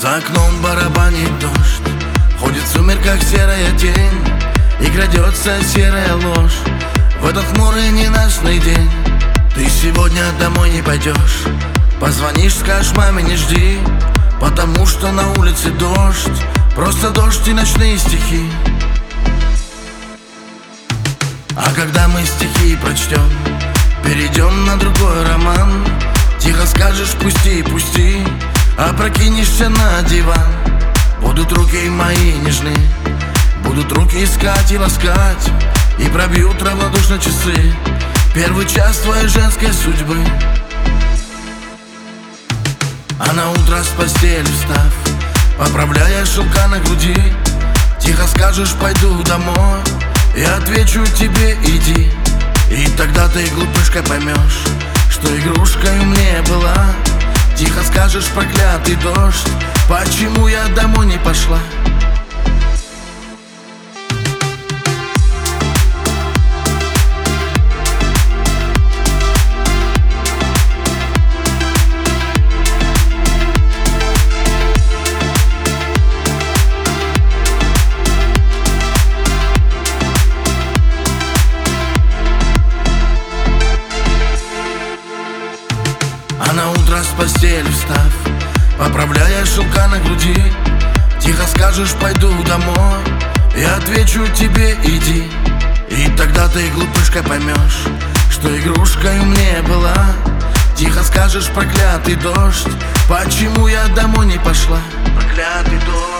За окном барабанит дождь, ходит в сумерках серая тень, и крадется серая ложь в этот хмурый ненастный день. Ты сегодня домой не пойдешь, позвонишь, скажешь маме не жди, потому что на улице дождь, просто дождь и ночные стихи. А когда мы стихи прочтем, перейдем на другой роман. Тихо скажешь пусти, пусти, опрокинешься на диван. Будут руки мои нежны, будут руки искать и ласкать, и пробьют равнодушно часы первый час твоей женской судьбы. А на утро с постели встав, поправляя шелка на груди, тихо скажешь пойду домой, я отвечу тебе иди. И тогда ты, глупышка, поймешь, что игрушкой мне была. Тихо скажешь проклятый дождь, почему я домой не пошла. А на утро с постели встав, поправляя шелка на груди, тихо скажешь пойду домой, я отвечу тебе иди. И тогда ты, глупышка, поймешь, что игрушкой мне была. Тихо скажешь проклятый дождь, почему я домой не пошла. Проклятый дождь.